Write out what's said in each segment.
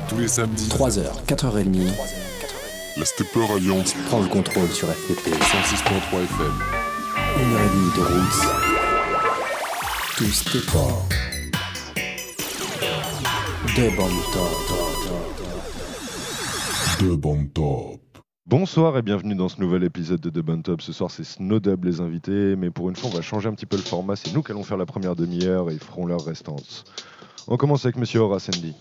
Tous les samedis, 3h, 4h30, la Stepper Alliance prend le contrôle sur FTP. 106.3 FM. 1h30 de roots. Tout Stepper. De bon top. Bonsoir et bienvenue dans ce nouvel épisode de The Bun Top. Ce soir c'est Snowdub les invités, mais pour une fois on va changer un petit peu le format. C'est nous qui allons faire la première demi-heure et ils feront l'heure restante. On commence avec Monsieur Horace Andy.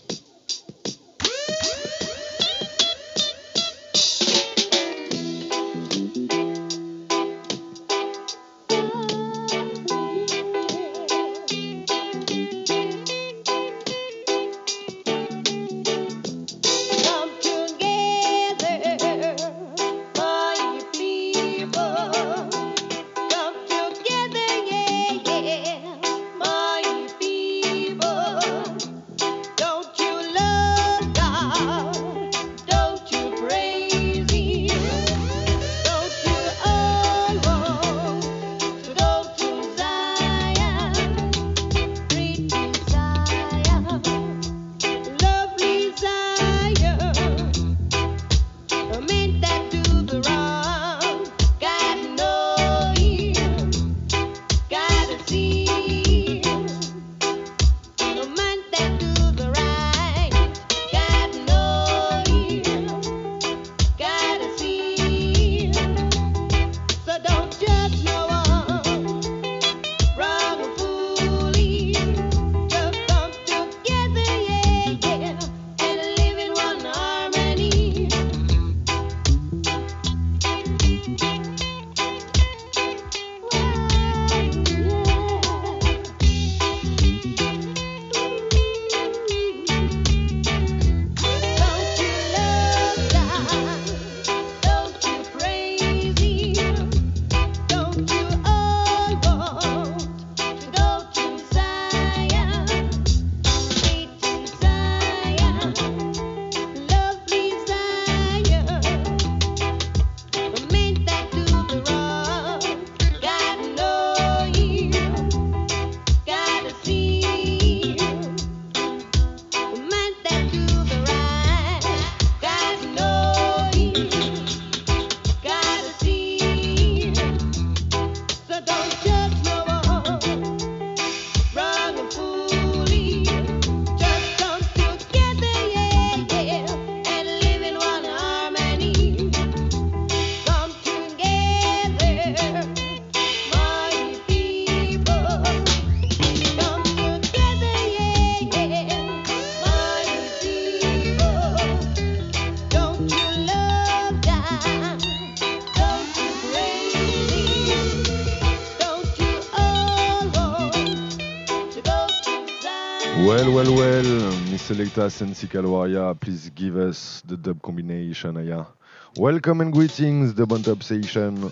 Well, Miss Selecta Sensi Kalwaria, please give us the dub combination, Aya. Welcome and greetings, the Bun Top Station.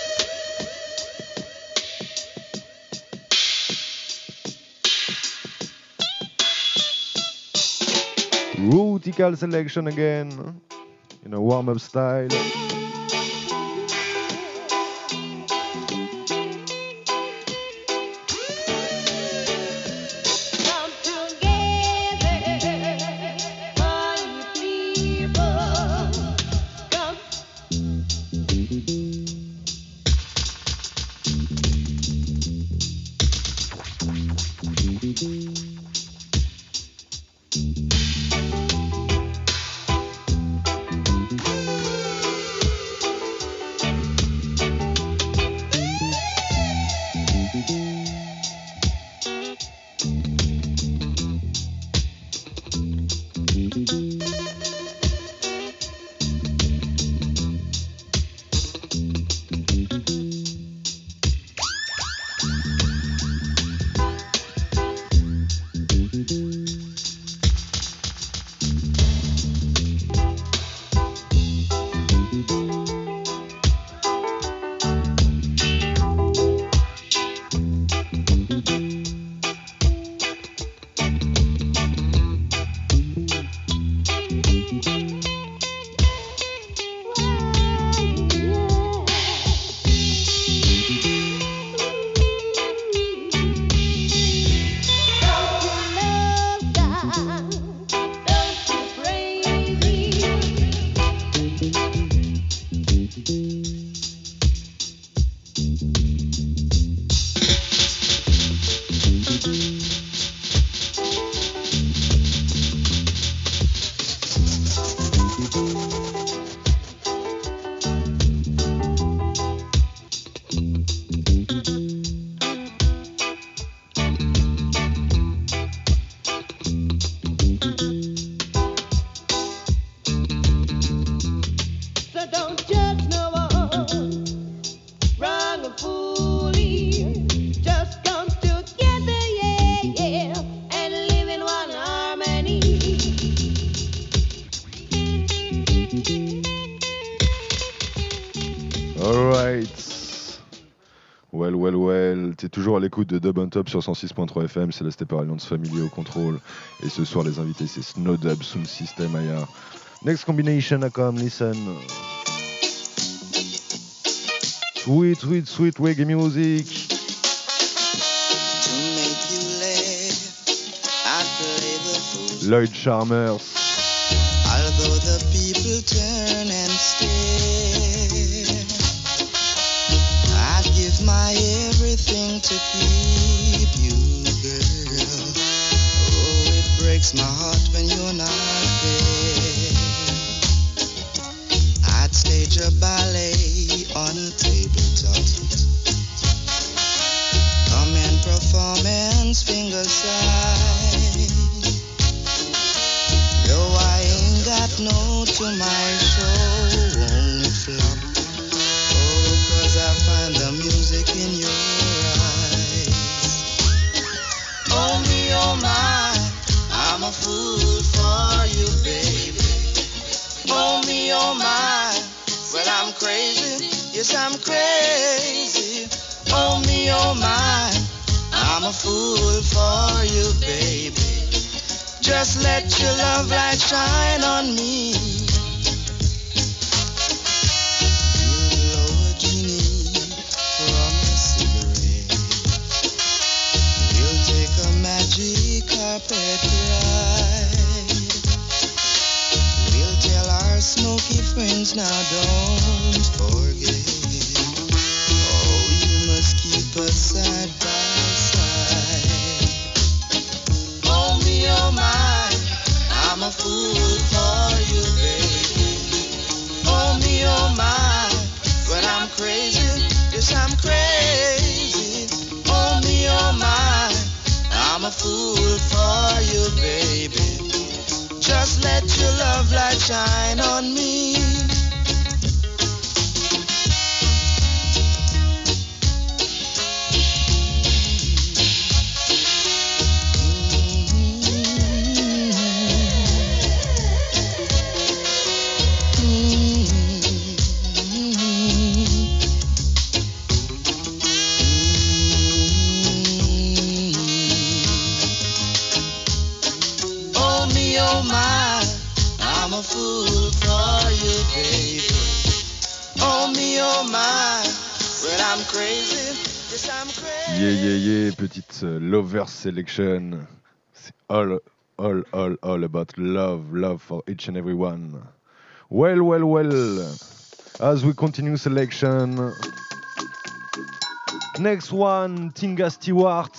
Rootical selection again, in a warm-up style. well. T'es toujours à l'écoute de Dub on Top sur 106.3 FM, c'est la Stepper Alliance Family au contrôle. Et ce soir, les invités, c'est Snowdub, Sound System, Aya. Next combination, I come, listen. Sweet reggae music. To make you laugh, I play the fool. Lloyd Charmers. Although the people turn and stare, I'd give my everything to keep you, girl. Oh, it breaks my heart when you're not there. I'd stage a ballet on a tabletop. Come and performance, fingers side. Though I ain't got no to my show, won't flop. Oh, 'cause I find the music in your eyes. Oh me, oh my, I'm a fool for you, baby. Oh me, oh my, well I'm crazy, yes I'm crazy. Oh me, oh my, I'm a fool for you, baby. Just let your love light shine on me. You'll blow a genie from a cigarette. We'll take a magic carpet ride. We'll tell our smoky friends now don't forget. Oh, you must keep us side by side. Oh me, oh my, I'm a fool for you, baby. Oh me, oh my, but I'm crazy, yes I'm crazy. Oh me, oh my, I'm a fool for you, baby. Just let your love light shine on me. Yeah, petite lover selection. C'est all about love for each and every one. Well. As we continue selection. Next one, Tinga Stewart.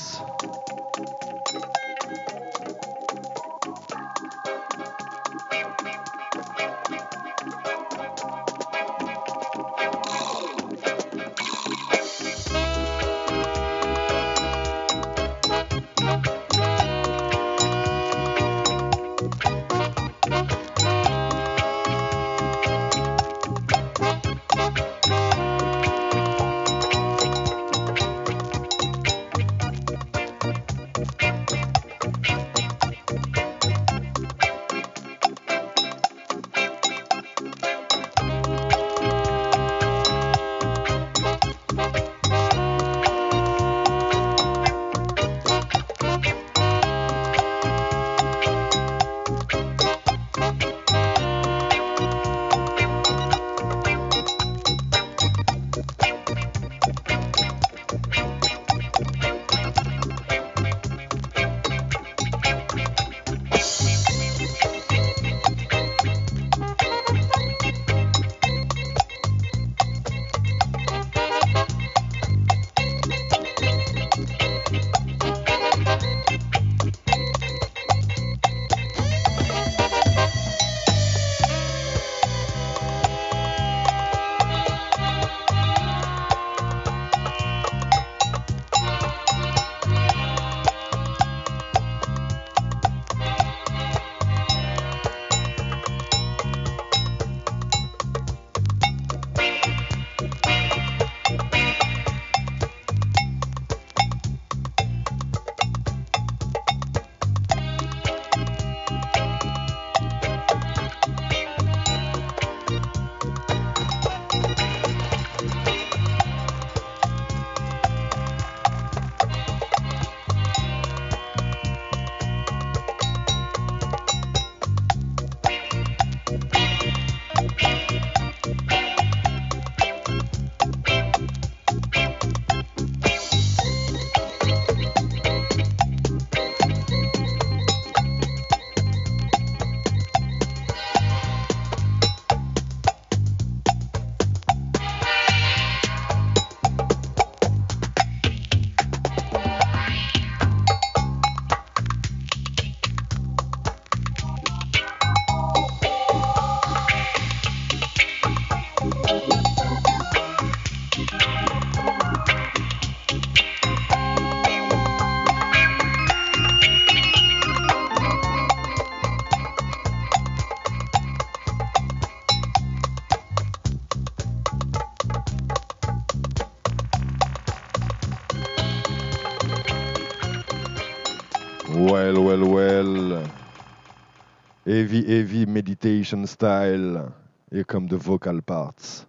Heavy meditation style. Here come the vocal parts.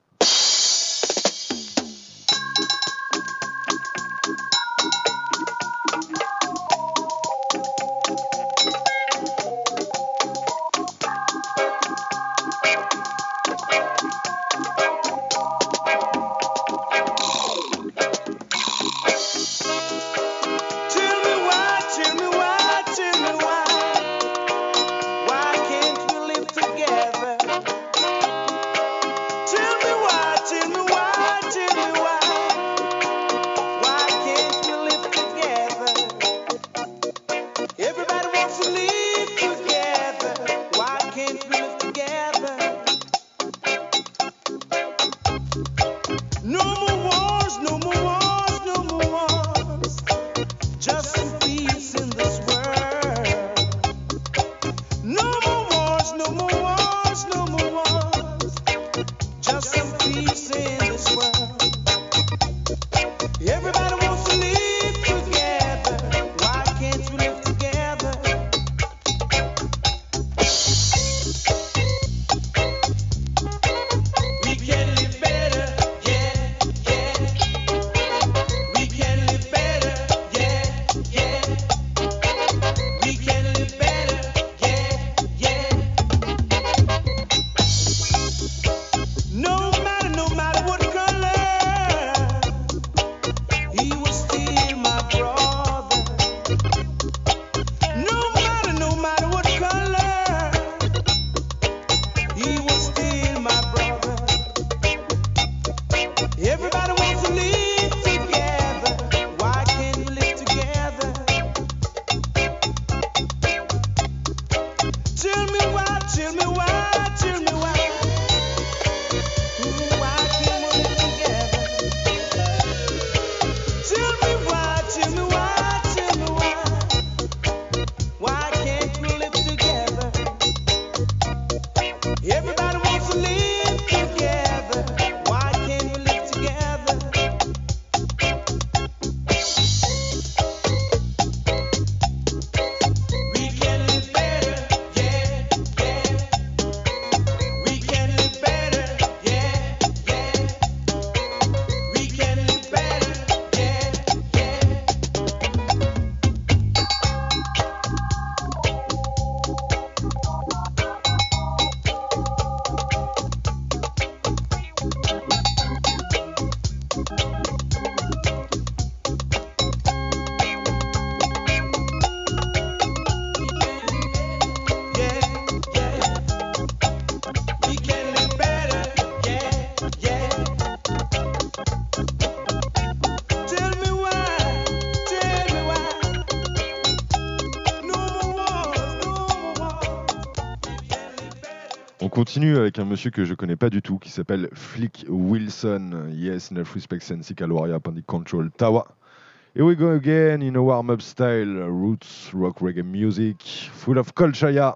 On continue avec un monsieur que je connais pas du tout qui s'appelle Flick Wilson. Yes, enough respect Sensi Caloria Pandic Control Tawa. Here we go again in a warm-up style, roots rock reggae music, full of culture, yeah.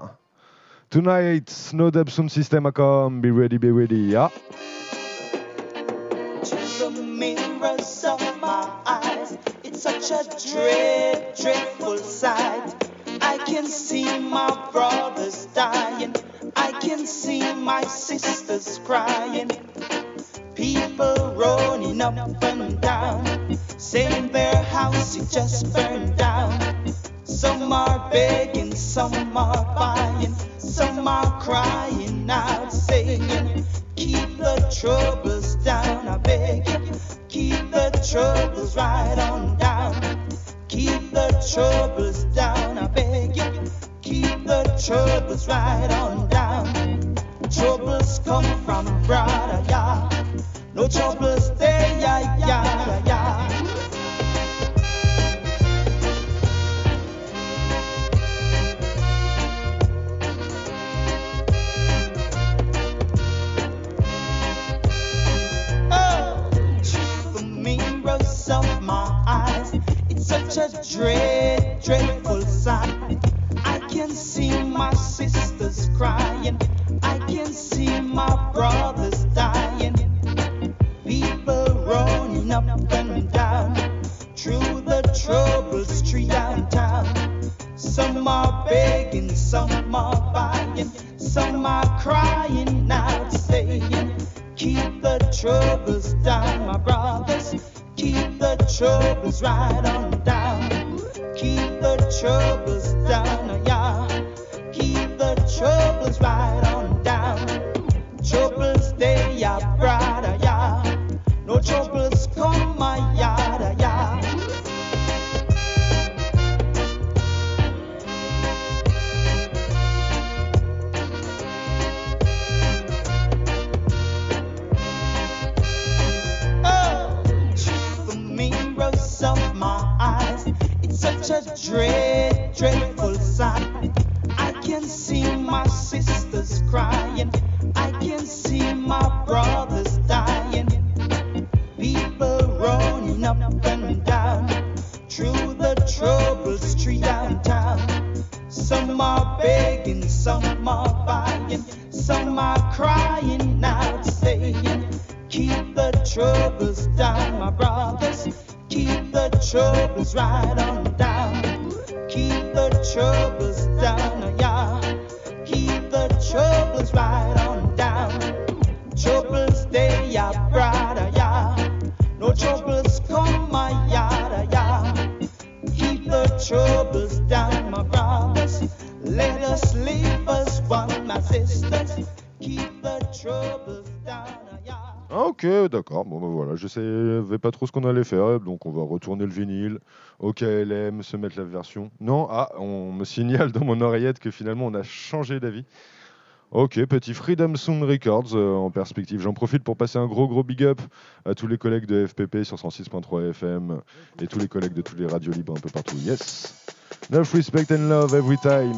Tonight, Snowdub Sound System come, be ready, yeah. To the mirrors of my eyes, it's such a dreadful sight. I can see my brothers dying, I can see my sisters crying. People running up and down, saying their house is just burned down. Some are begging, some are buying, some are crying out, saying, keep the troubles down, I beg you. Keep the troubles right on down. Keep the troubles down, I beg you. Keep the troubles right on down. Troubles come from brother, yeah. No troubles there, yeah, yeah, yeah. Oh, through the mirrors of my eyes, it's such a dreadful sight. I can see my sisters crying, I can see my brothers dying. People running up and dying, some are crying out, saying, keep the troubles down, my brothers. Keep the troubles right on down. Keep the troubles down, yeah. Keep the troubles right on down. Troubles they are brighter, yeah. No troubles come my yard, yeah. Of my eyes, it's such a dreadful sight. I can see my sisters crying, I can see my brothers dying. People running up and down through the troubled street downtown. Some are begging, some are buying, some are crying out, saying, keep the troubles down, my brothers. Keep the troubles right on down. Keep the troubles down, yeah. Keep the troubles right on down. Troubles they are brighter, yeah. No troubles come my yard, yeah. Keep the troubles down, my brothers. Let us live as one, my sisters. Keep the troubles down, yeah. Ok, d'accord. Bon, ben voilà, je savais pas trop ce qu'on allait faire, donc on va retourner le vinyle au KLM, se mettre la version. Non, on me signale dans mon oreillette que finalement on a changé d'avis. Ok, petit Freedom Sound Records en perspective. J'en profite pour passer un gros big up à tous les collègues de FPP sur 106.3 FM et tous les collègues de toutes les radios libres un peu partout. Yes! Enough respect and love every time.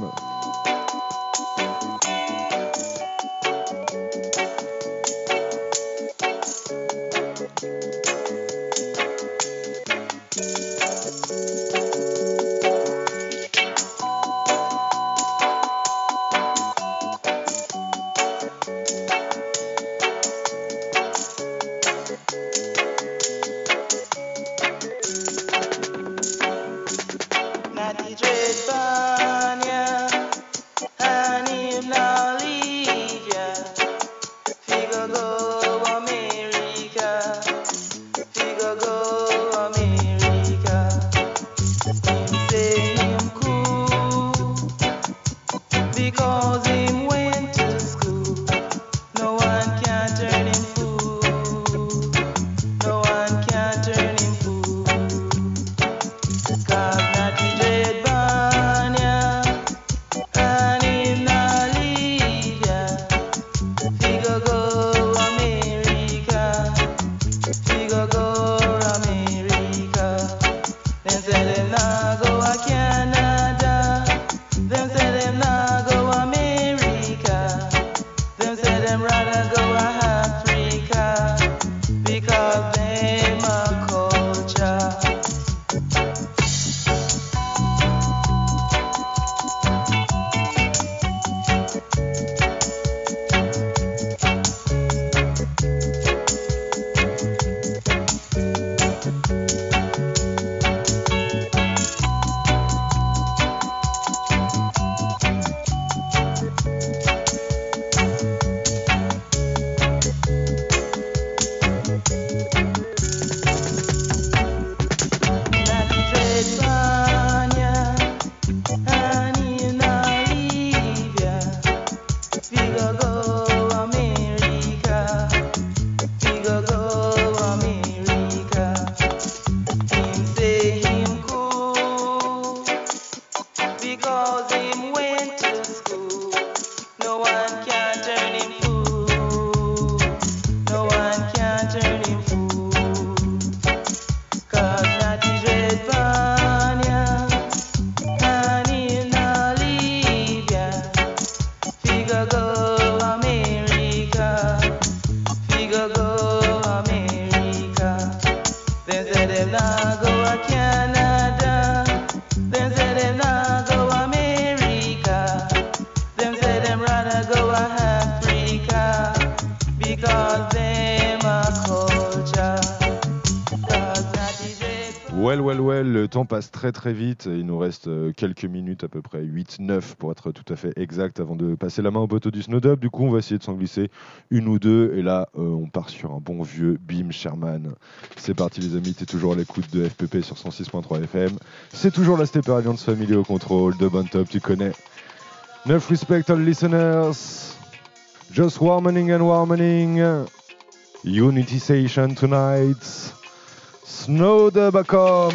well, le temps passe très très vite. Il nous reste quelques minutes, à peu près 8-9 pour être tout à fait exact, avant de passer la main au poteau du Snowdub. Du coup, on va essayer de s'en glisser une ou deux. Et là, on part sur un bon vieux Beam Sherman. C'est parti les amis, t'es toujours à l'écoute de FPP sur 106.3 FM. C'est toujours la Stepper Alliance Family au contrôle. De Bon Top, tu connais. Enough respect all listeners. Just warming and warming. Unity Station tonight. Snowdub.com.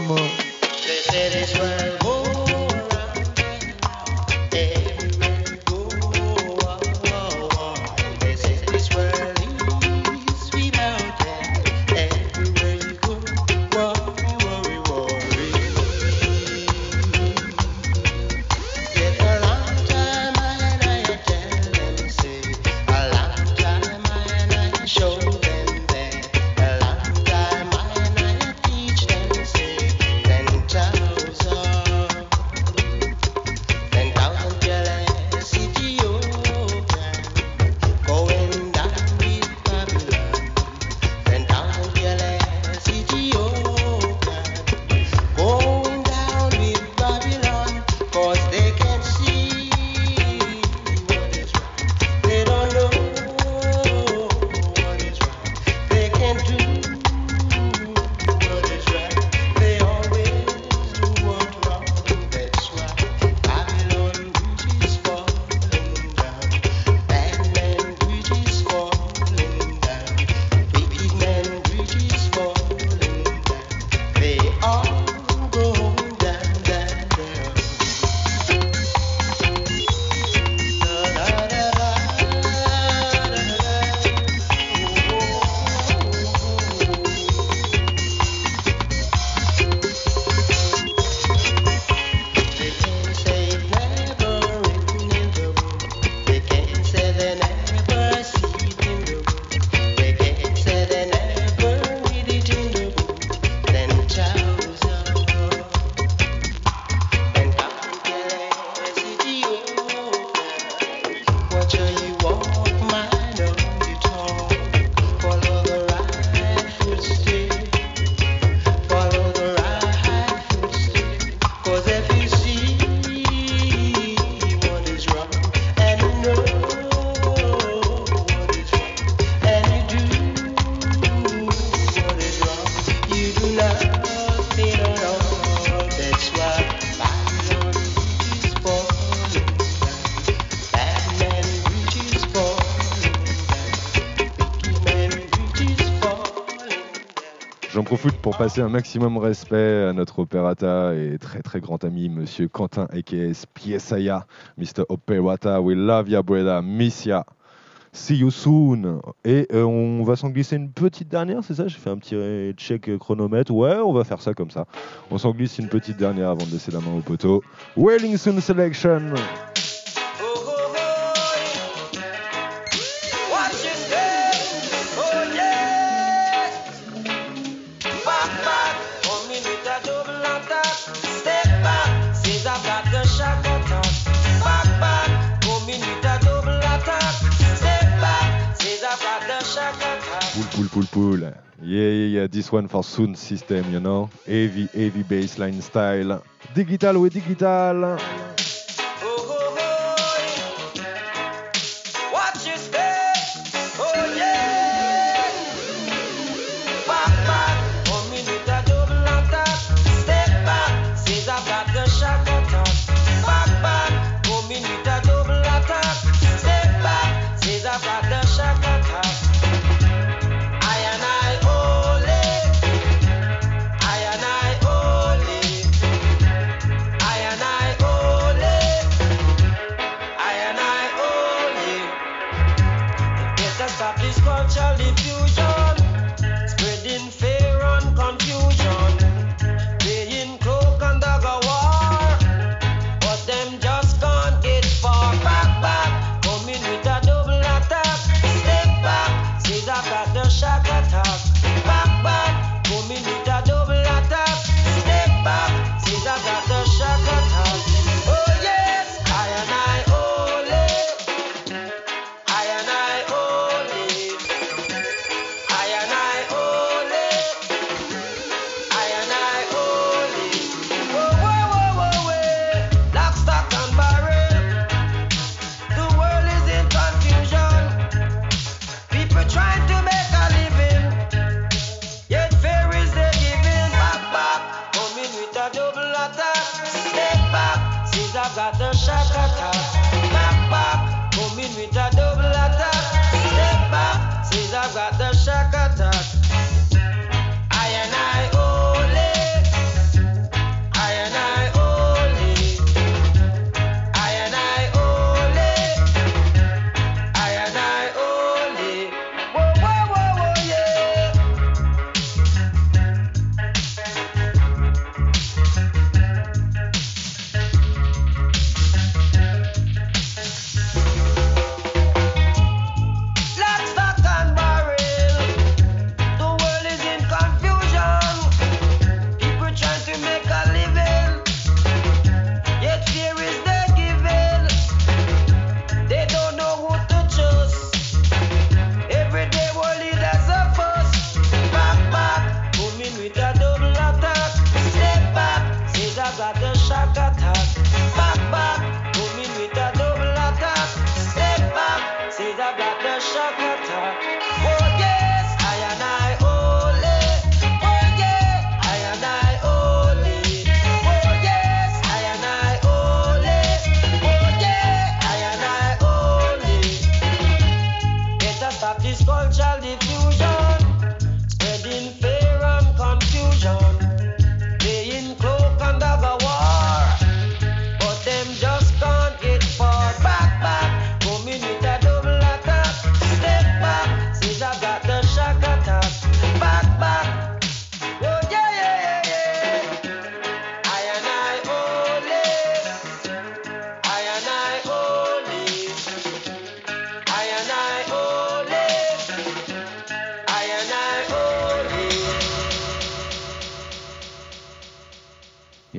J'en profite pour passer un maximum respect à notre opérata et très très grand ami, monsieur Quentin a.k.a. Piesaya, Mr. Operata. We love ya, brother. Miss ya. See you soon. Et on va s'en glisser une petite dernière, c'est ça? J'ai fait un petit check chronomètre. Ouais, on va faire ça comme ça. On s'en glisse une petite dernière avant de laisser la main au poteau. Wailing Soon Selection. Pool. Yeah, this one for Sound System, you know. Heavy bassline style. Digital with digital.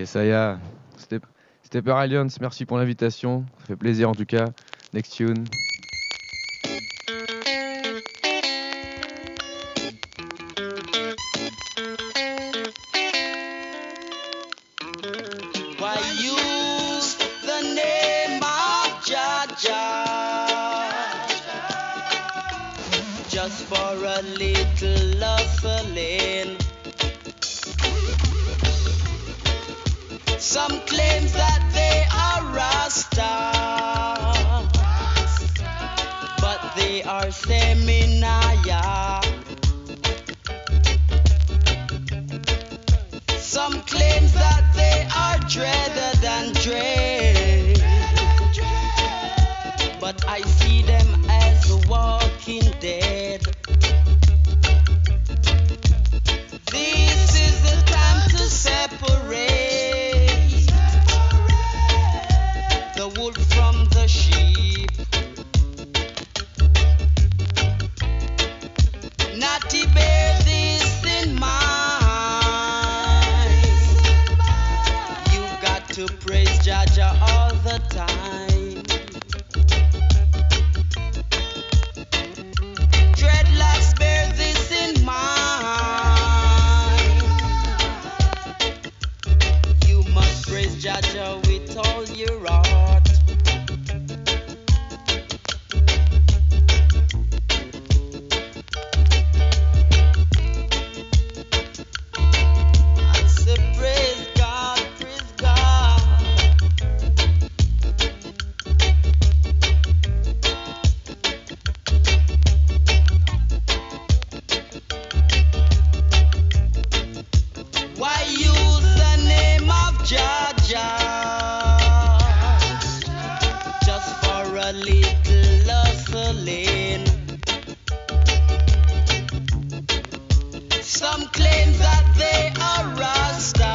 Yes, Aya. Stepper Alliance, merci pour l'invitation. Ça fait plaisir en tout cas. Next tune. Why use the name of Jah just for a little hustling? Some claim that they are Rasta, but they are Seminaya. Some claim that they are dreaded than dread, but I see them as the walking dead. This is the time to separate the wolf from the sheep. Natty, bear this in mind. You've got to praise Jaja all the time. Dreadlocks, bear this in mind. You must praise Jaja with all your heart. I say praise God, praise God. Why use the name of Jaja just for a little hustling? Some claim that they are Rasta,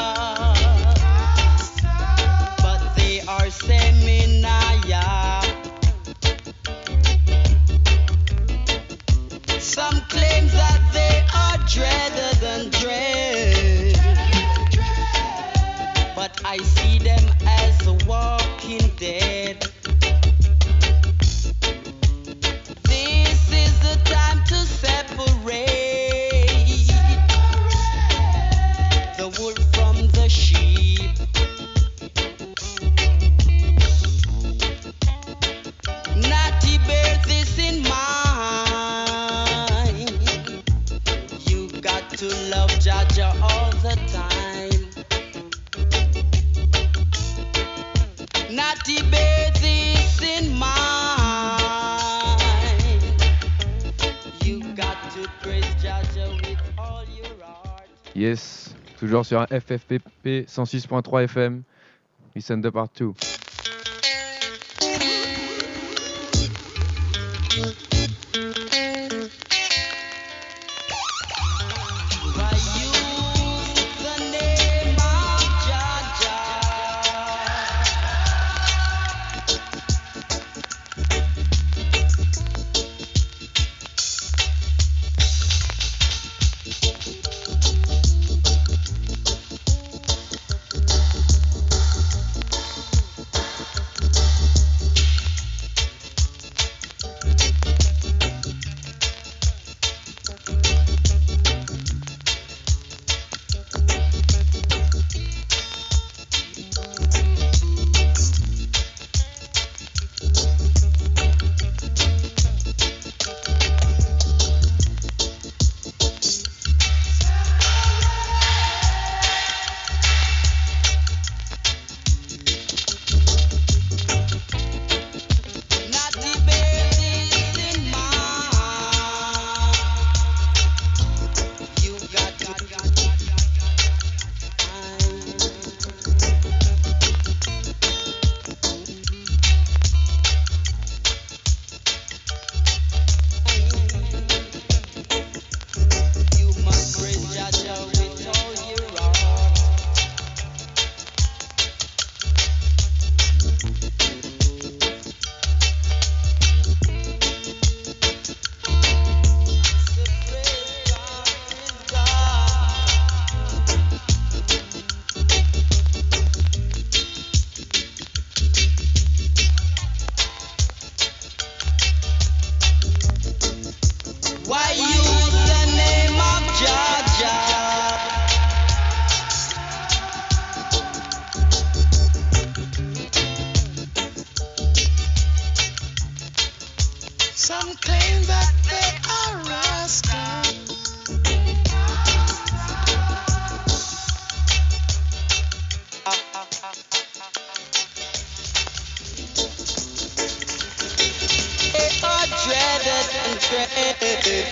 but they are Seminaya. Some claim that they are dreaded than dread, but I see them as the walking dead. This is the time to separate the wolf from the sheep. Natty, bear this in mind. You got to love Jaja all the time. Natty, bear this in mind. You got to praise Jaja with all your heart. Yes, toujours sur un FFPP 106.3 FM. Listen de partout. Why use the name of Jaja Some claim that they are rascals. They are dreaded and dreaded.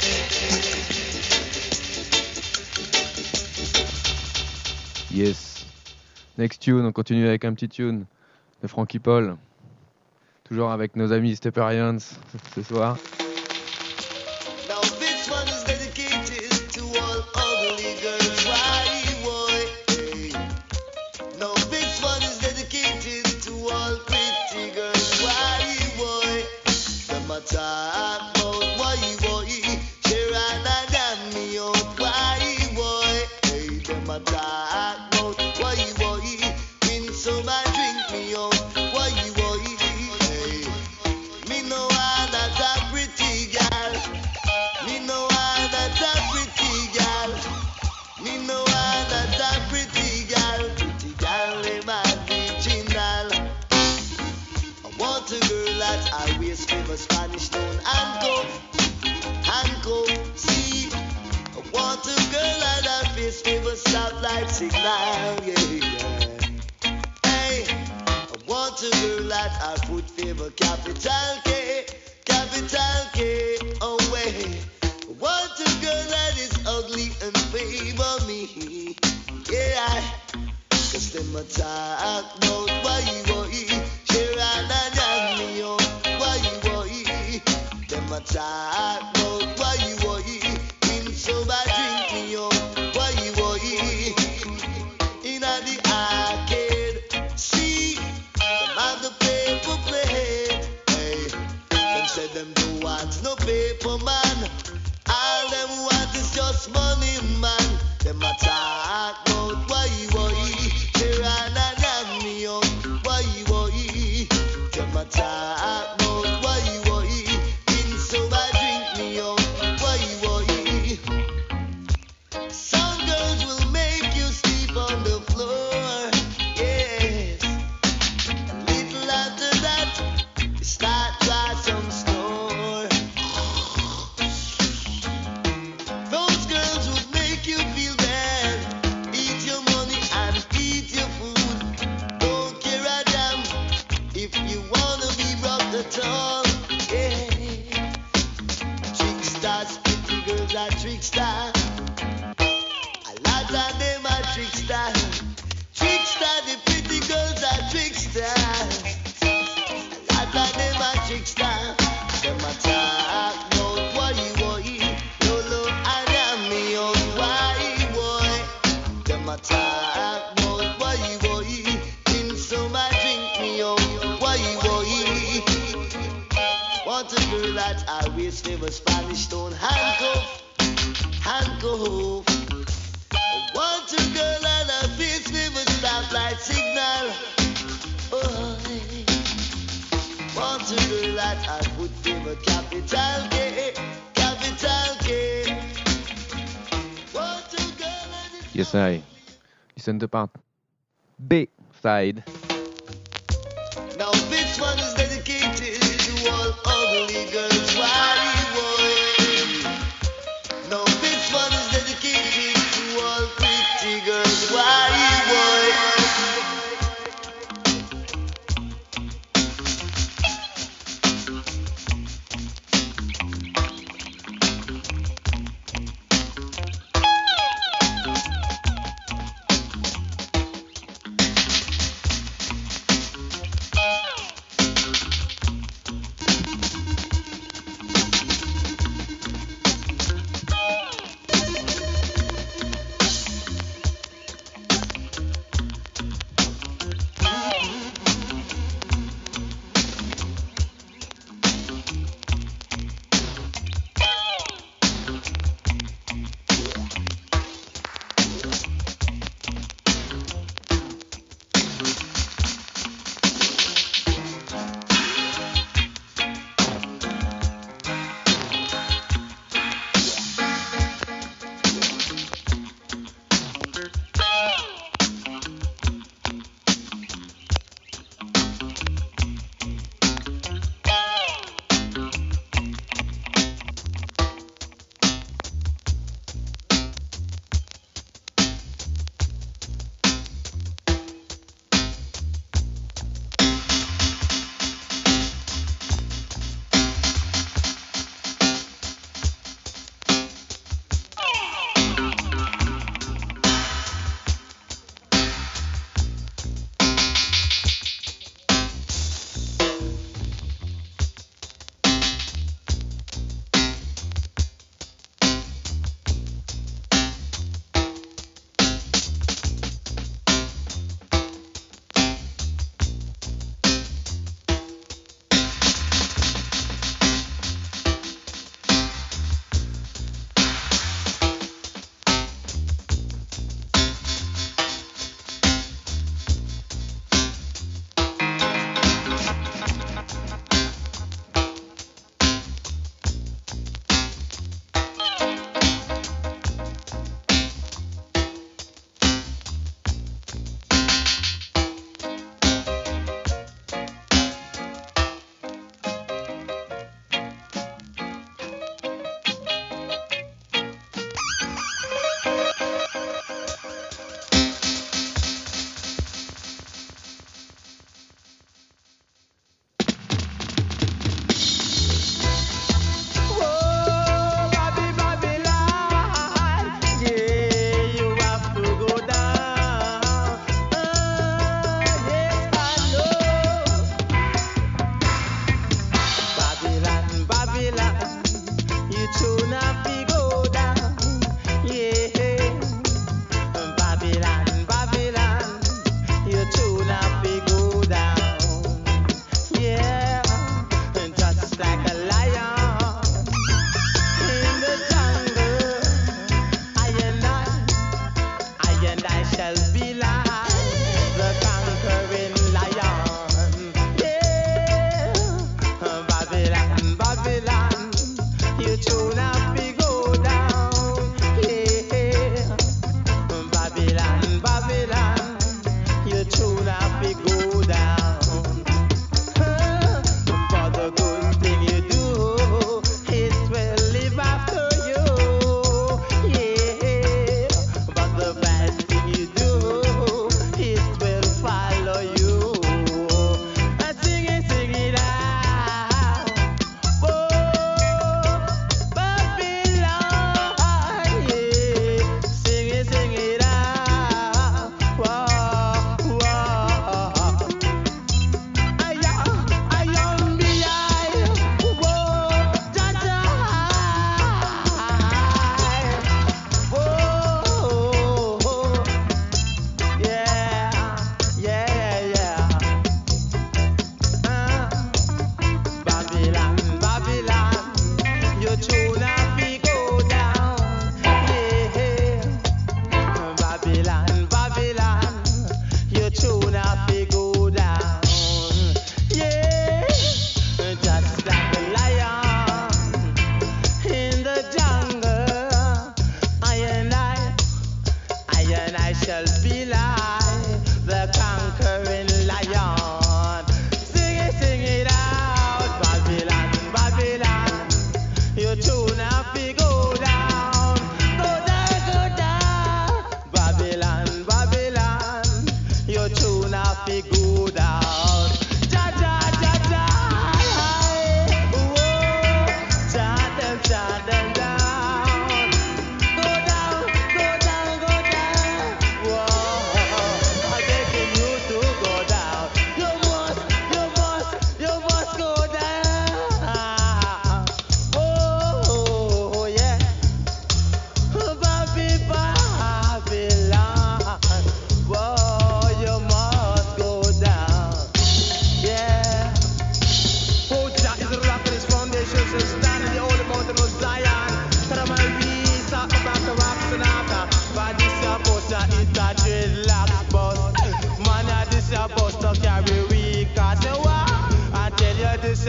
Yes. Next tune, on continue avec un petit tune de Frankie Paul. Toujours avec nos amis Stepperians ce soir. Now this one is dedicated to all ugly girls. Why, boy? Hey. Now this one is dedicated to all pretty girls. Why, boy? Them attack about why, boy? Sharon and damn me out. Why, boy? Hey, them attack about why, boy? Win some and drink me out. Why, boy? Hey. Me know I'm not a pretty girl. Me know I'm not a pretty girl. Me know I'm not a pretty girl. Pretty girl, them original. I want a girl that always favor Spanish town. Handcuff, see. I want a girl that always favor stoplight signal. Yeah. Hey, I want a girl that I put favor capital K, away. I want a girl that is ugly and favor me. Yeah, cause them attack about why, Sharon and Yami, why, them attack about why, in sober drink me up, why, in the arcade, see, them have the paper plate, hey, them said them don't want no paper man, all them want is just money man, them attack about why, Sharon and Yami up, why, them attack about why, in sober drink me up, why, some girls will make you sleep on the floor, yes, little after that, you start try some snore. Those girls would make you feel bad, eat your money and eat your food, don't care a damn if you wanna be broke at all, yeah. Tricksters, pretty girls are tricksters. A lot of them are tricksters. Tricksters, the pretty girls are tricksters. A lot of them are tricksters. Them attack about why, Lolo and Yami on why, them attack about why, in summer drink me up, why, want a girl that always favor Spanish town. Handcuff, I want a girl that always favor stoplight signal. Oh, want a girl that I put favor capital K. Want a girl that is Yes, I. Listen to part B side. now this one is dedicated to all ugly girls. Why, boy? Now this one is dedicated to all pretty girls. Why, boy?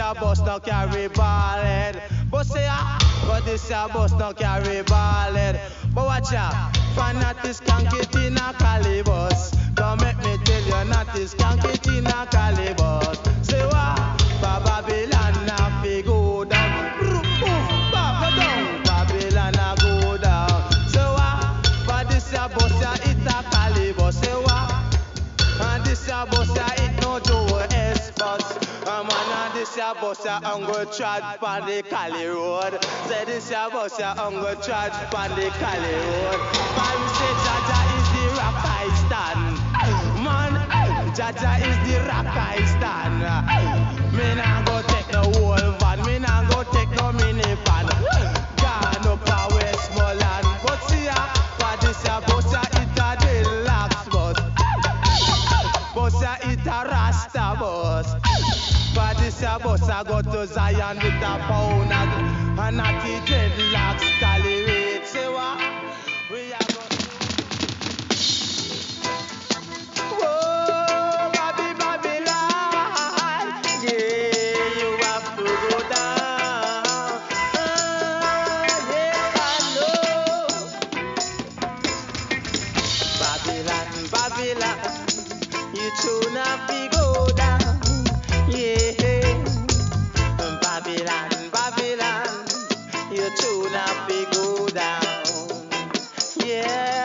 a bus no carry ballhead. But say but this a bus no carry ballhead. But watch out, for not this skank it in a calibus. Don't make me tell you not this skank it in a calibus. Say what? For Babylon a fi go down. Poof, go down. Babylon a go down. Say what? For this a bus a hit a calibus. Say what? And this a bus a hit no Joe S bus. Man, and this a bus a go trod pon the Cali road. Say this a bus a go trod pon the Cali road. Man, say Jaja is the rock I stand. Man, Jaja is the rock I stand. Me nah go take no whole van. Me nah go take no minivan. Gone up a Westmoreland. But see ya, for this a bus a hit a deluxe bus. Bus a hit a Rasta bus. For this a bus a go to Zion with a pound and not the dreadlocks Cali rate. Say what? We a go. Whoa, Babylon, yeah, you have to go down. Yes, I know. Babylon, you tune up the go down. Yeah, Babylon, you tune up the go down. Yeah.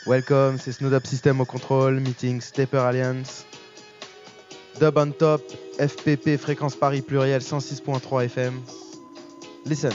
Welcome, c'est Snowdub System au contrôle, meeting Stepper Alliance. Dub on top, FPP, fréquence Paris pluriel 106.3 FM. Listen.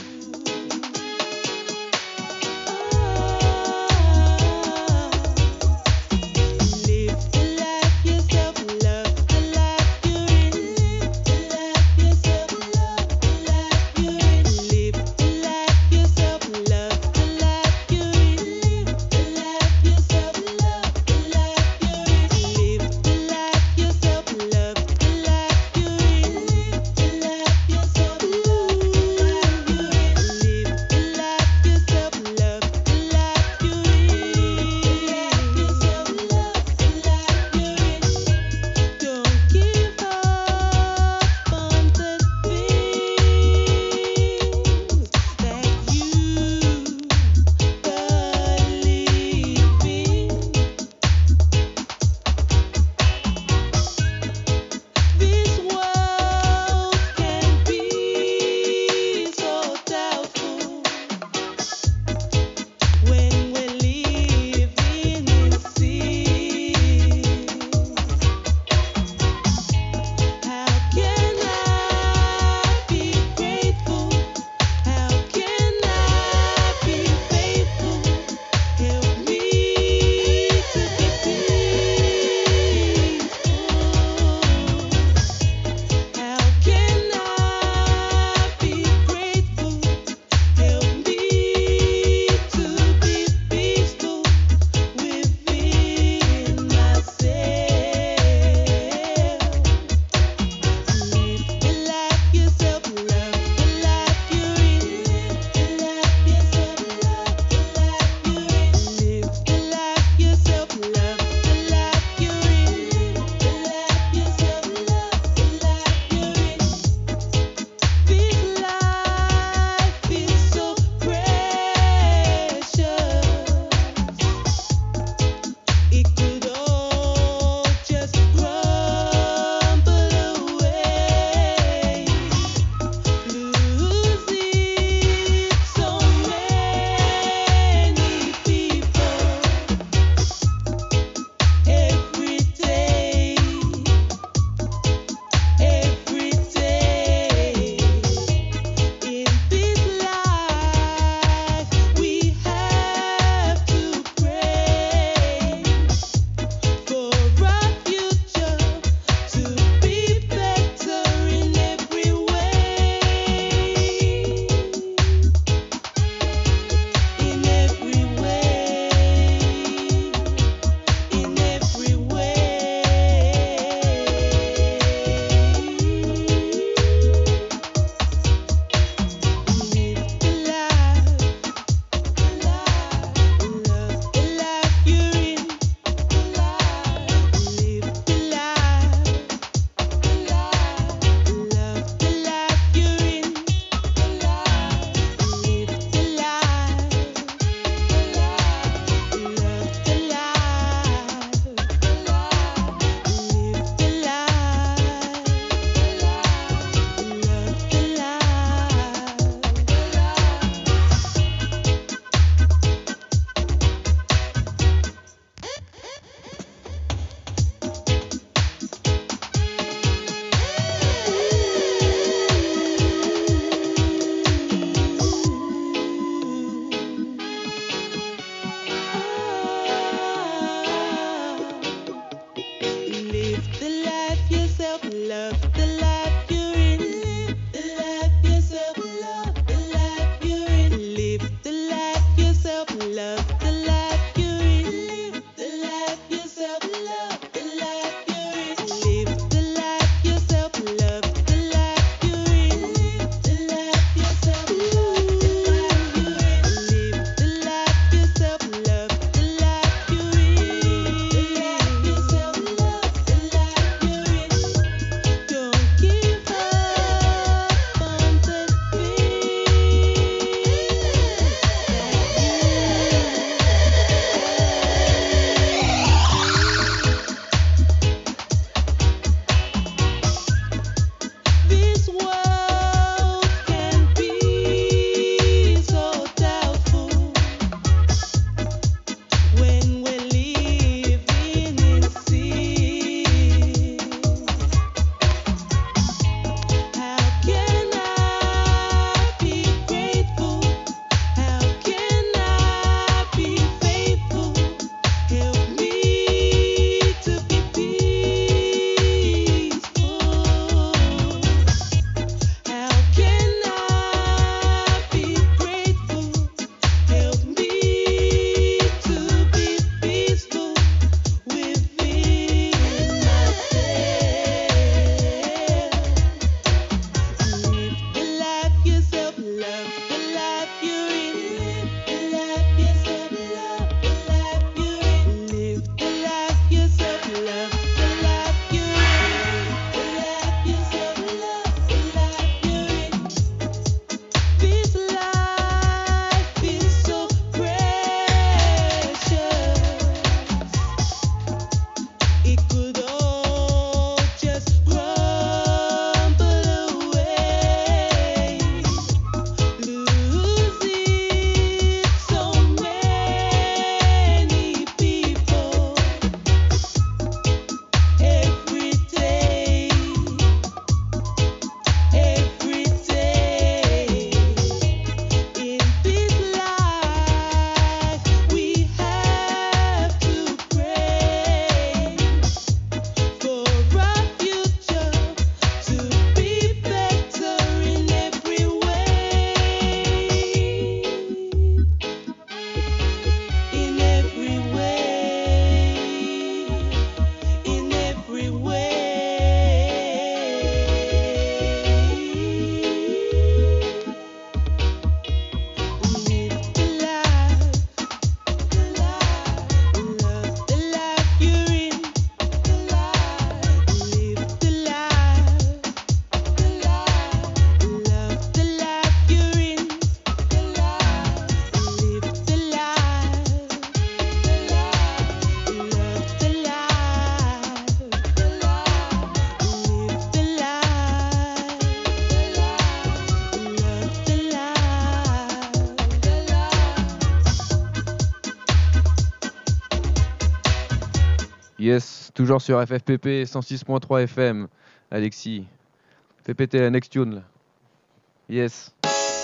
Yes, toujours sur FFPP 106.3 FM. Alexis, fais péter la next tune là. Yes.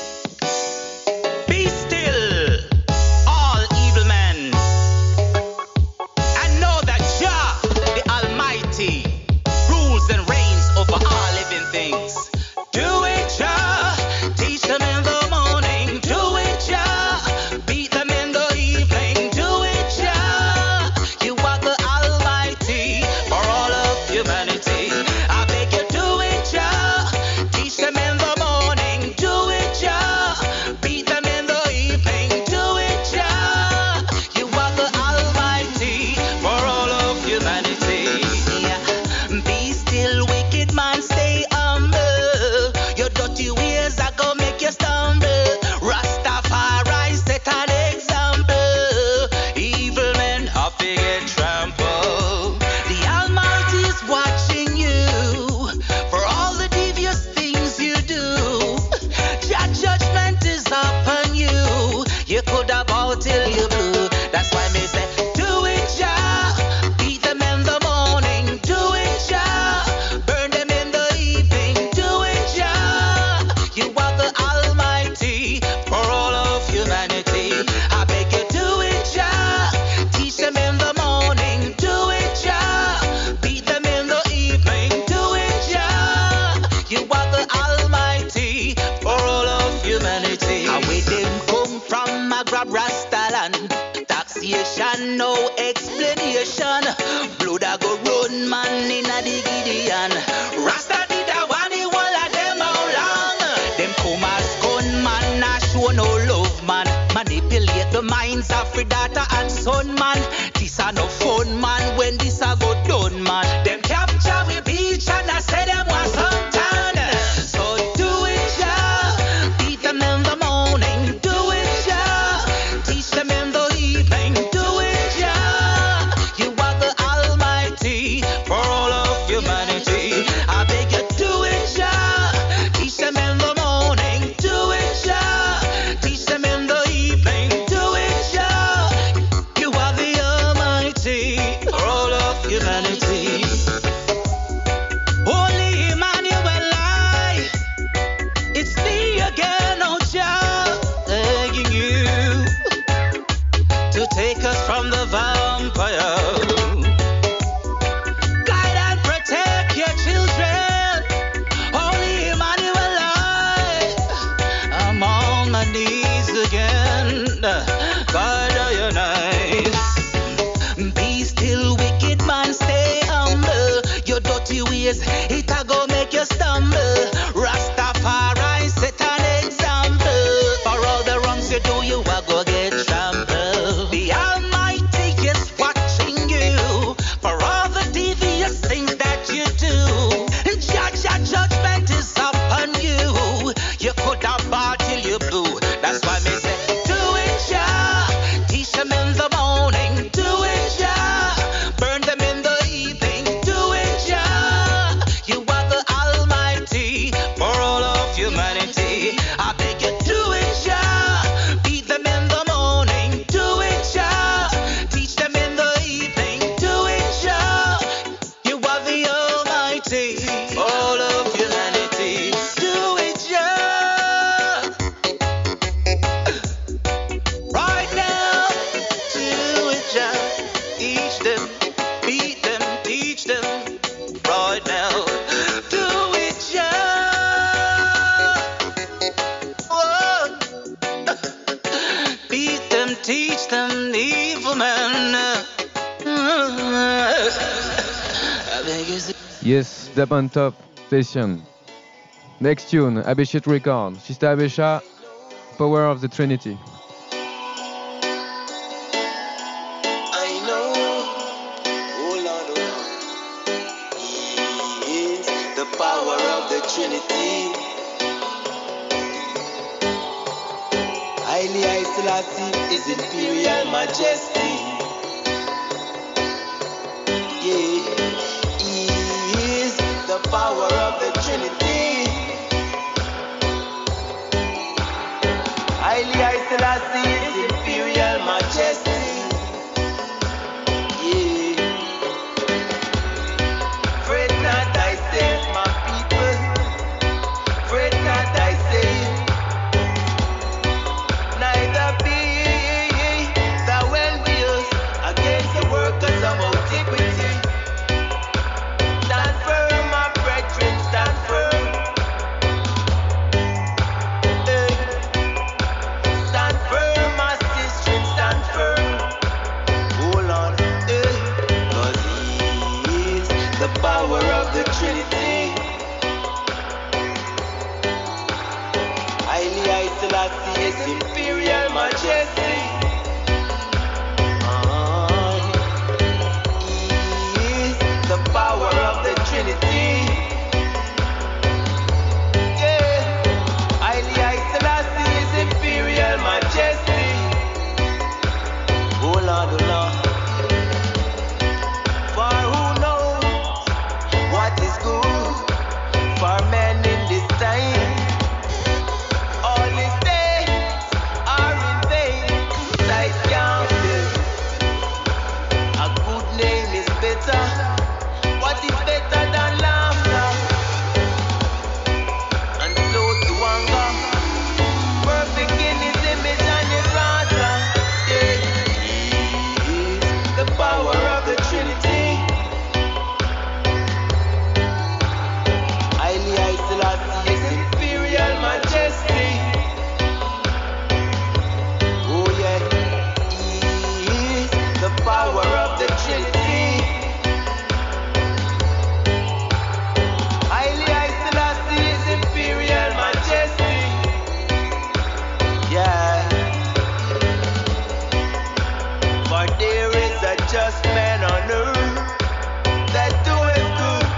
Be still, all evil men, and know that Jah, the Almighty, rules and reigns over all living things. Do it, Jah. Teach them in the morning. Do it, Jah. Beat them in the evening. Do it, Jah. You are the Almighty for all of humanity. I beg you, do it, Jah. Teach them in the morning. Do it, Jah. Beat them in the evening. Do it, Jah. You are the Almighty for all of humanity. Be still, wicked man, stay humble. Your dirty ways are gonna make you stumble. Rastafari set an example. Evil men have to get trampled. The Almighty is watching you for all the devious things you do. Your judgment is upon you. You could have bought till you blue. That's why me say, do it, Jah. Beat them in the morning. Do it, Jah. Burn them in the evening. Do it, Jah. You are the Almighty for all of humanity. I beg you, do it, Jah. Teach them in the morning. Do it, Jah. Beat them in the evening. Do it, Jah. You are the Almighty for all of humanity. And where them come from, I grab Rastaland. Taxation, no explanation. Blood a go run man in a the Gideon. Rasta did a one, he one of them how long. Them come as gunman, not show no love man. Manipulate the minds of free daughter and son man. This a no fun man when this a go done man. Them capture we beach and I say them want some tan. So do it, Jah. Beat them in the morning. Do it, Jah. Teach them in the evening. Do it, Jah. You are the Almighty for all of humanity. I beg you, do it, Jah. Teach them in the morning. Do it, Jah. Teach them in the evening. Do it, Jah. You are the Almighty for all of humanity. Holy Emmanuel, it's me again, oh Jah, begging you to take us from the vampire. Guide and protect your children. Holy Emmanuel, I'm on my knees again. God, your night. Be still, wicked man, stay humble. Your dirty ways, it a go make you stumble. Rastafari set an example. For all the wrongs you do, you a go get trampled. The Almighty is watching you for all the devious things that you do. Judge, your judgment is upon you. You could have bought till you blue. That's why me say, do it, Jah. Teach them in the morning. Do it, Jah. Burn them in the evening. Do it, Jah. You are the Almighty for all of humanity. I beg you, do it, Jah. Beat them in the morning. Do it, Jah. Teach them in the evening. Do it, Jah. You are the Almighty for all of humanity. Do it, Jah. Right now, do it, Jah. Teach them, beat them, teach them. Right now, do it, Jah. Whoa. Beat them, teach them, the evil man. I beg you, Yes, Dub on Top Station. Next tune, Abeshet Record. Sister Abesha, Power of the Trinity. I know, oh Lord, He is the power of the Trinity. Haile Selassie is Imperial Majesty. Yeah, He is the power of the Trinity. Haile Selassie is Imperial Majesty. Yeah. power of the Trinity. Haile Selassie is Imperial Majesty. He is the power of the Trinity. Yeah, Haile Selassie is Imperial Majesty. Oh Lord, oh Lord. For who knows what is good for men in this time? All his days are in vain. Sight can't fill. A good name is better. What is better than laughter? And slow to anger. Perfect in his image and his rata. Yeah. He is the power of the Trinity. Haile Selassie is Imperial Majesty. Oh yeah, he is the power of the Trinity. Haile Selassie is Imperial Majesty. Yeah, for there is a just man on earth that doeth good,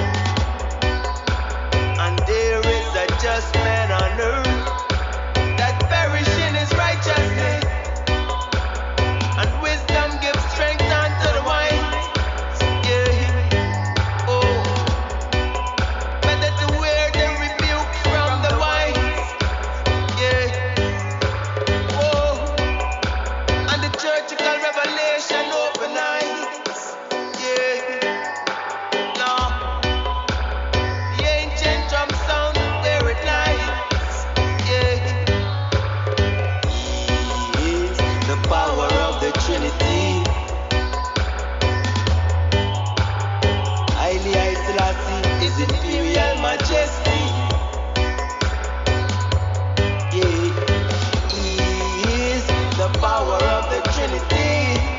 and there is a just man on earth that perish in his righteousness, and wisdom gives strength unto the wise. Yeah, oh, better to wear the rebuke from the wise. Yeah, oh, and the churchical revelation open eyes. Yeah, no, the ancient drum sound there it lies. Yeah, he is the power of the Trinity. Haile Selassie is Imperial Majesty. Yeah, he is the power of the Trinity.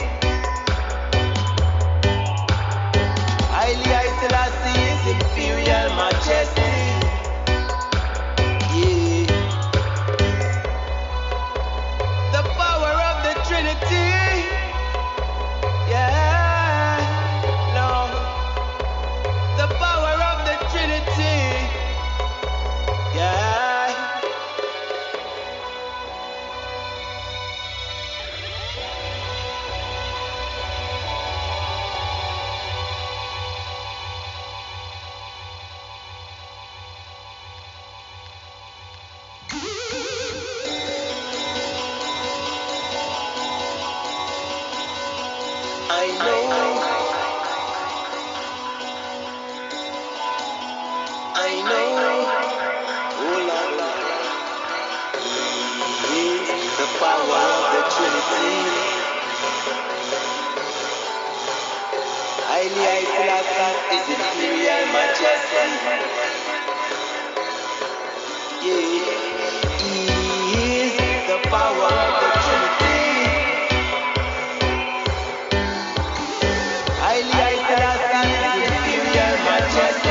Haile Selassie is Imperial Majesty. Yeah, the power of the Trinity. Yeah, Lord, the power of the Trinity. Yeah. I know, oh Lord, he is the power of the Trinity. Haile Selassie is Imperial Majesty. Yeah, he is the power of the Trinity. Haile Selassie is Imperial Majesty.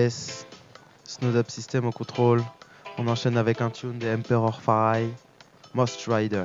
Yes, Snowdub System au contrôle. On enchaîne avec un tune des Emperor Farai, Most Rider.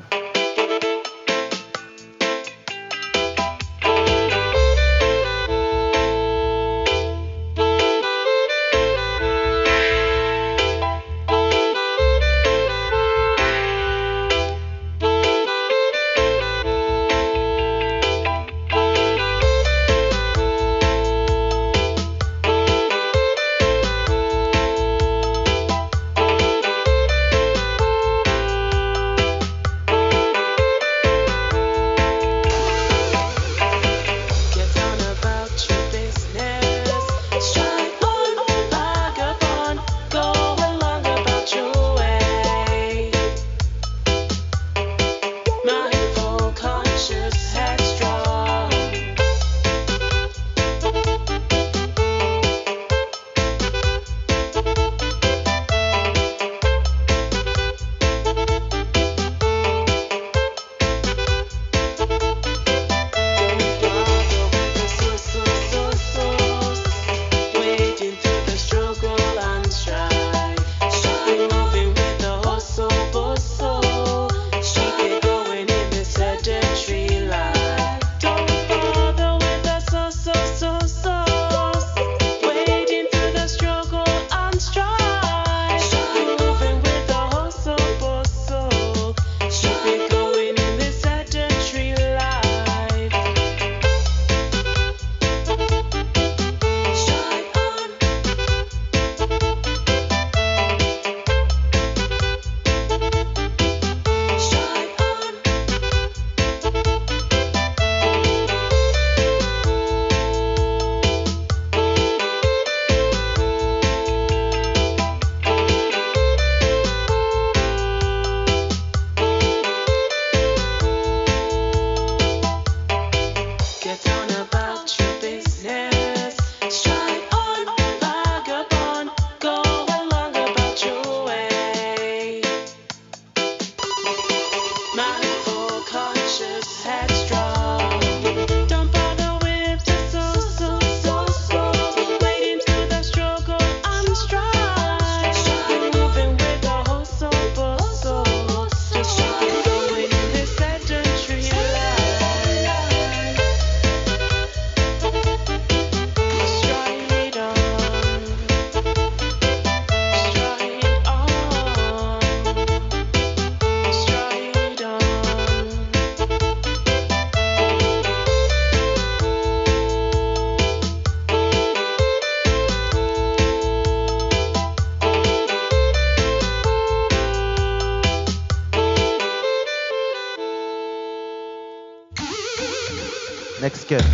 Next cut.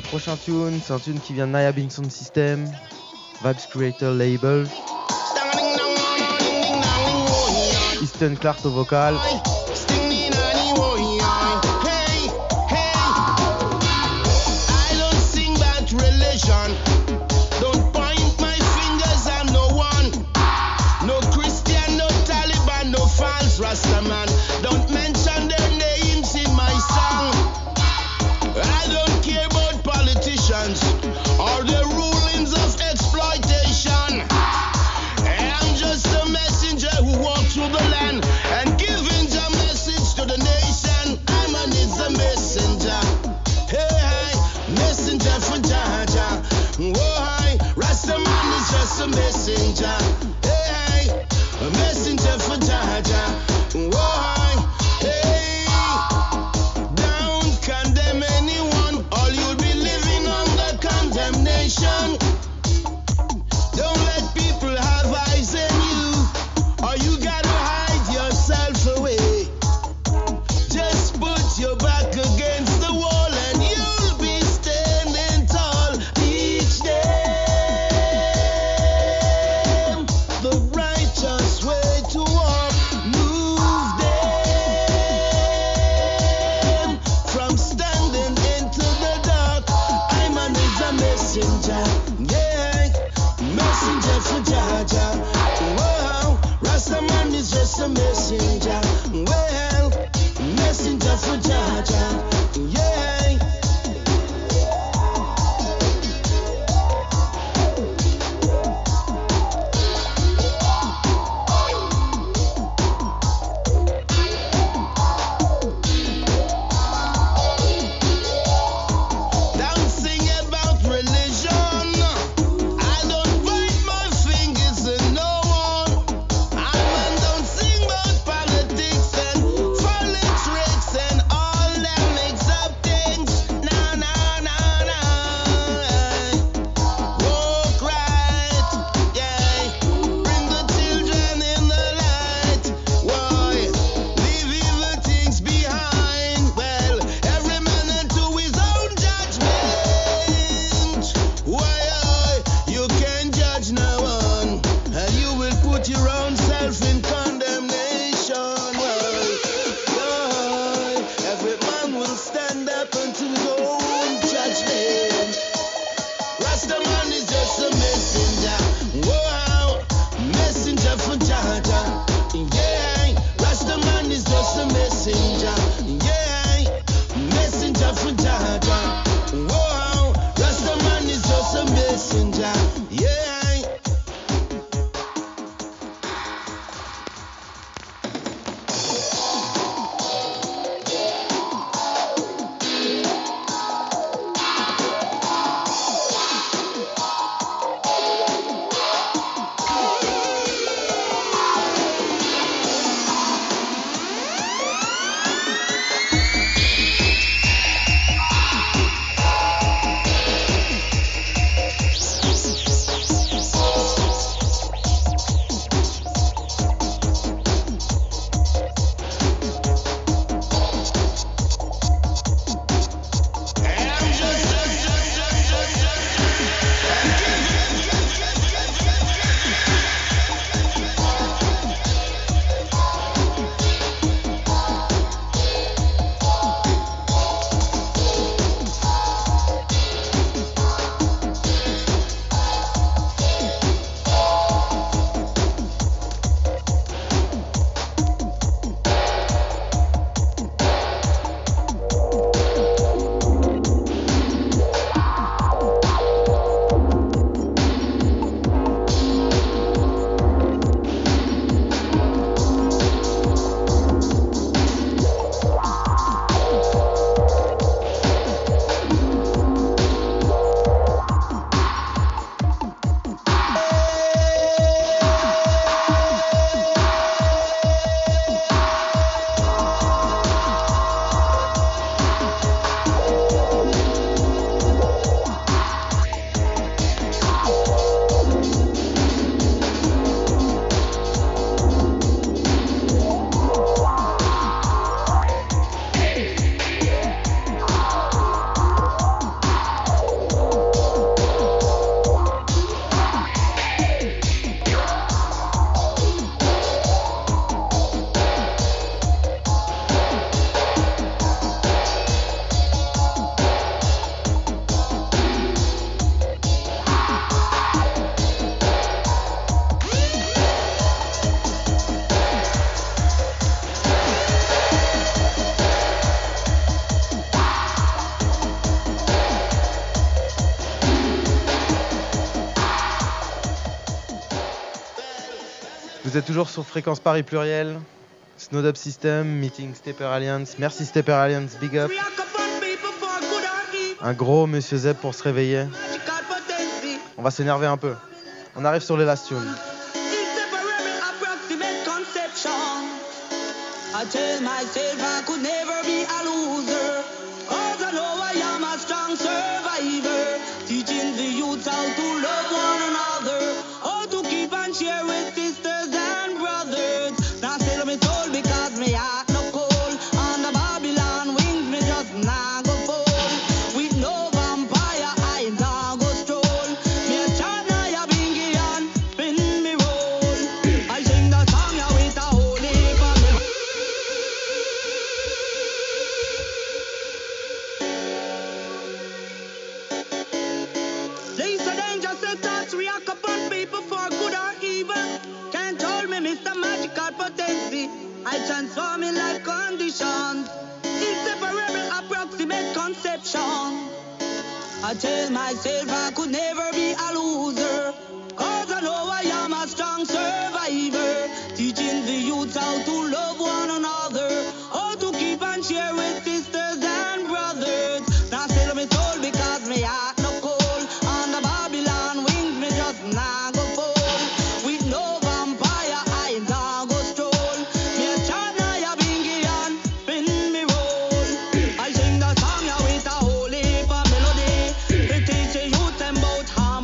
Prochain tune, c'est un tune qui vient de Naya Bing Sound System, Vibes Creator Label. Easton Clark au vocal. Don't point my fingers at no one. No Christian, no Taliban, no false Rastaman. Don't mention their names in my song. I don't care about politicians or the rulings of exploitation. I'm just a messenger who walks through the land and giving the message to the nation. I'm a messenger. Hey, messenger for Jaja. Why? Rastaman is just a messenger. Hey, a messenger for Jaja. Why? Hey, don't condemn anyone, or you'll be living under condemnation. Don't let people have eyes on you, or you gotta hide yourself away. Just put your back against the wall and you'll be standing tall each day. The righteous way to walk, move them from standing into the dark. I'm a messenger, yeah, messenger for Jaja. Wow, Rastaman is just a messenger. Well, messenger for Jaja, yeah. Don't sing about religion. I don't point my fingers at no one. Don't sing about politics and politics and all that mix up things. No, no, no, no. Walk right, yeah. Bring the children in the light. Why? Leave evil things behind. Well, every man unto his own judgment. Why? You can't judge no one, and you will put your own self in condemnation. Well, every man will stand up unto his own judgment. Rastaman is just a messenger. Wow, messenger for Jaja. Yeah, Rastaman is just a messenger. Yeah, messenger for Jaja. Wow, Rastaman is just a messenger. Yeah. Vous êtes toujours sur Fréquence Paris Pluriel, Snowdub System, Meeting Stepper Alliance. Merci Stepper Alliance, big up. Un gros Monsieur Zeb pour se réveiller. On va s'énerver un peu. On arrive sur les last tunes. I tell myself I could never be a loser, 'cause I know I am a strong survivor, teaching the youth how to love one another, how to keep and share with sisters and brothers. Now still me told because me heart no cold, on the Babylon wings me just nah go fall. With no vampire I nah go stroll, me a chant now ya bingy and spin me roll. I sing the song ya with a holy family. These are dangerous thoughts react upon people for good or evil. Can't hold me, Mr. Magical Potency. I transform in life conditions. Inseparable approximate conception. I tell myself I could never be a loser, 'cause I know I am a strong survivor, teaching the youth how to love one another, how to keep and share with sisters and brothers. Now still me told because me heart no cold, on the Babylon wings me just nah go fall. With no vampire I nah go stroll, me a chant now ya bingy and spin me roll. I sing the song ya with a holy melody, to teach the youth them about harmony.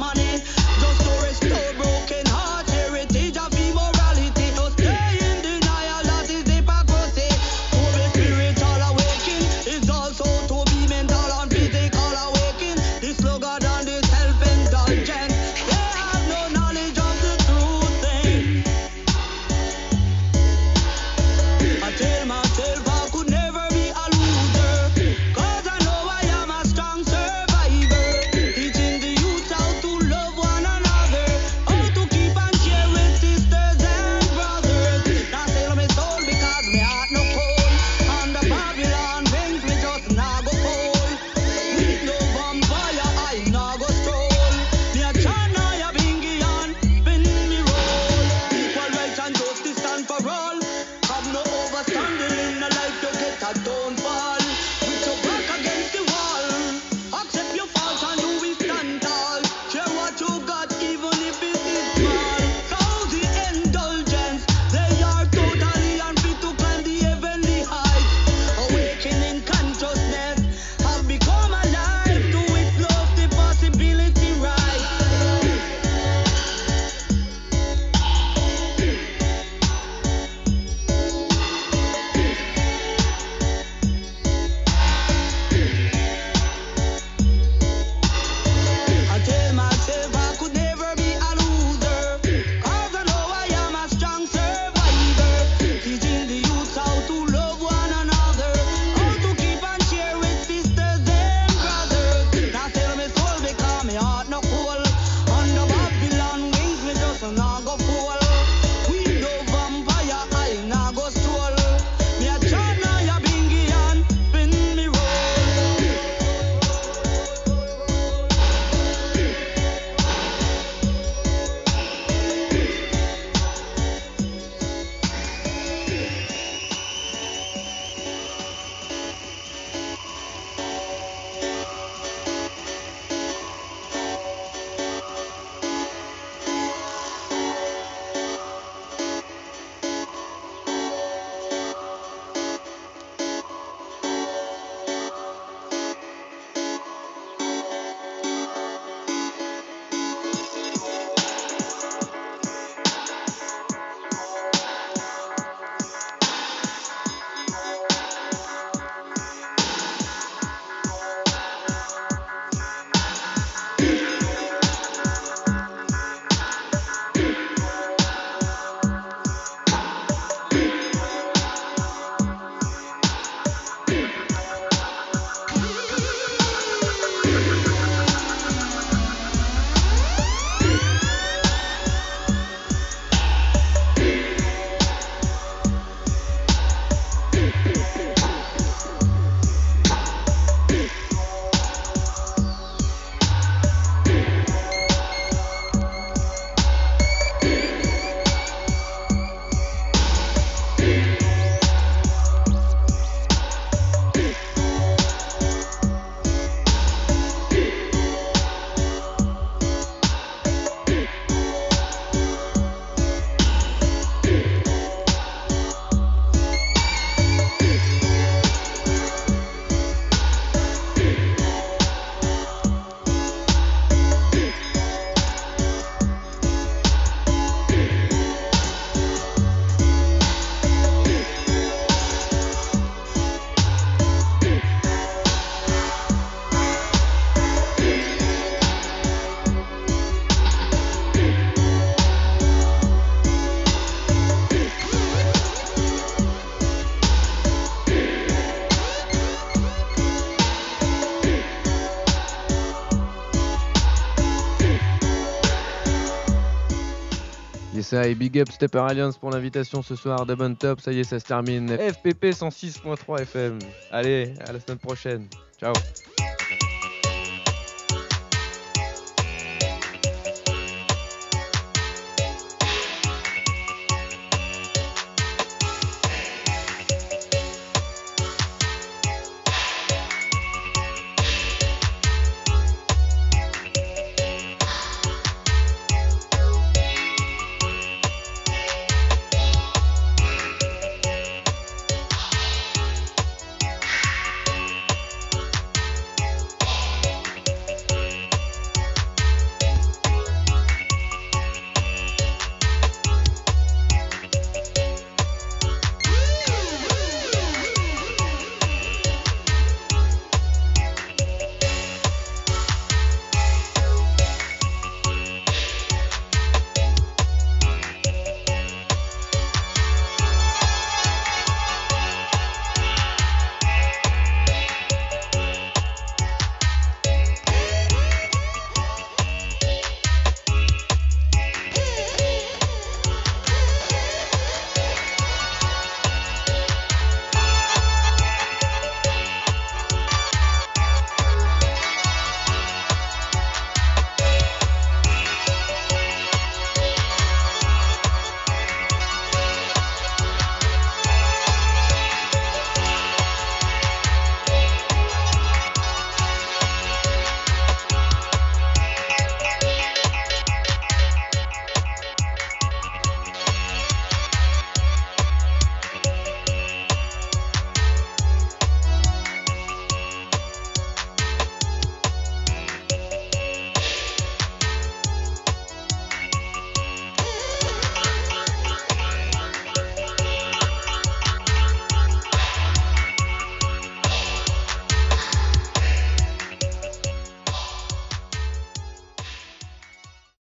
Yes, et big up Stepper Alliance pour l'invitation ce soir. Dub on Top, ça y est, ça se termine. FPP 106.3 FM. Allez, à la semaine prochaine. Ciao.